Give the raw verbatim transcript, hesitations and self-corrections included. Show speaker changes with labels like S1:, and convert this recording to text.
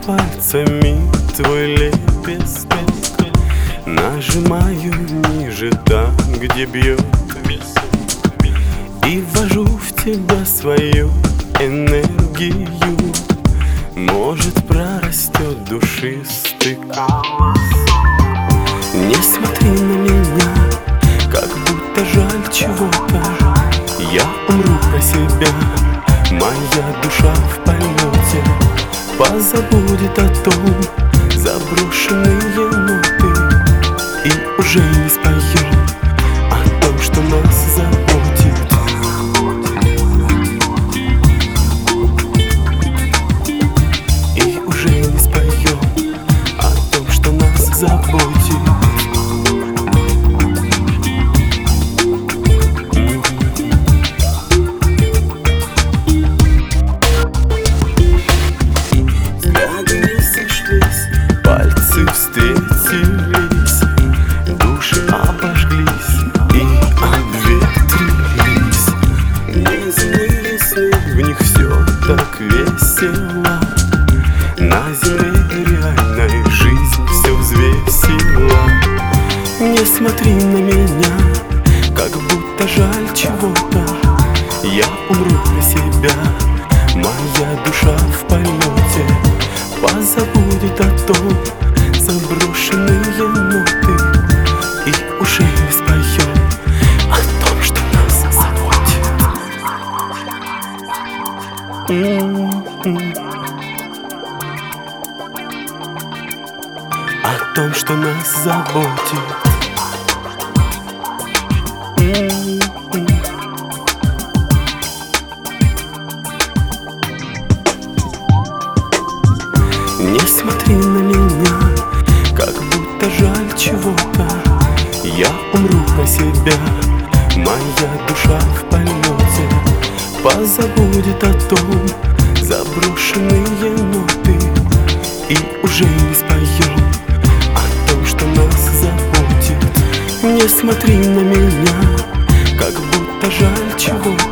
S1: пальцами твой лепесток, нажимаю ниже там, где бьет, и ввожу в тебя свою энергию. Может, прорастет душистый колос. Не смотри на меня, как будто жаль чего-то. Я умру про себя, моя душа в полете позабудет о том заброшенные ноты, и уже не споем о том, что нас заботит. И уже не споем о том, что нас заботит. Встретились, души обожглись и обветрились. Неземные сны, в них все так весело. На земле реальная жизнь все взвесила. Не смотри на меня, как будто жаль чего-то. Я умру про себя, моя душа в полете позабудет о том заброшенные ноты, и уже не споем о том, что нас заботит. М-м-м. О том, что нас заботит. М-м-м. Не смотри на меня, как будто жаль чего-то. Я умру про себя, моя душа в полете позабудет о том заброшенные ноты, и уже не споем о том, что нас заботит. Не смотри на меня, как будто жаль чего-то.